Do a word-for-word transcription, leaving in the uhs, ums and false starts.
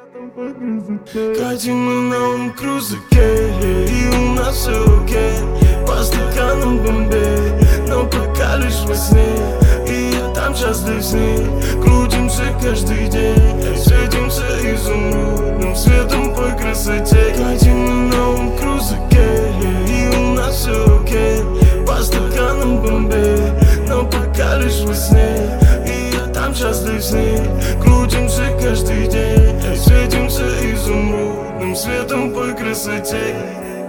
Катим мы на новом крузаке, и у нас все окей. По стаканам бомбей, но пока лишь во сне. И я там счастлив с ней. Крутимся каждый день, светимся изумрудным светом по красоте. Катим мы на новом крузаке, и у нас все окей. По стаканам бомбей, но пока лишь во сне. И я там счастлив с ней. Крутимся каждый день, светимся изумрудным светом по красоте.